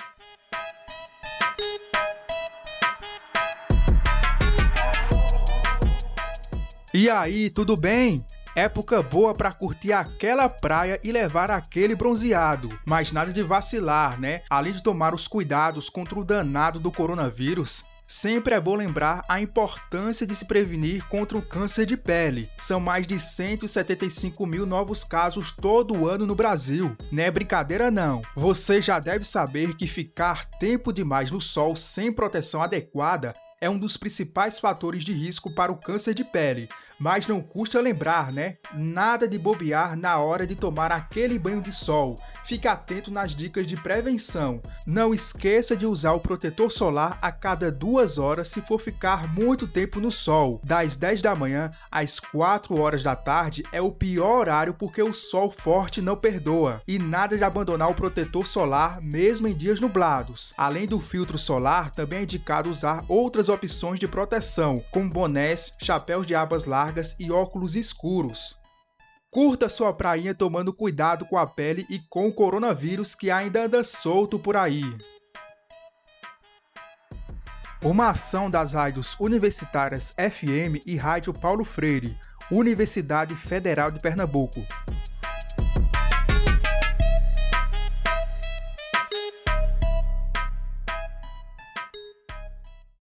E aí, tudo bem? Época boa para curtir aquela praia e levar aquele bronzeado. Mas nada de vacilar, né? Além de tomar os cuidados contra o danado do coronavírus, sempre é bom lembrar a importância de se prevenir contra o câncer de pele. São mais de 175 mil novos casos todo ano no Brasil. Não é brincadeira não. Você já deve saber que ficar tempo demais no sol sem proteção adequada é um dos principais fatores de risco para o câncer de pele. Mas não custa lembrar, né? Nada de bobear na hora de tomar aquele banho de sol. Fique atento nas dicas de prevenção. Não esqueça de usar o protetor solar a cada 2 horas se for ficar muito tempo no sol. Das 10 da manhã às 4 horas da tarde é o pior horário porque o sol forte não perdoa. E nada de abandonar o protetor solar mesmo em dias nublados. Além do filtro solar, também é indicado usar outras opções de proteção, como bonés, chapéus de abas largas e óculos escuros. Curta sua prainha tomando cuidado com a pele e com o coronavírus que ainda anda solto por aí. Uma ação das rádios universitárias FM e Rádio Paulo Freire, Universidade Federal de Pernambuco.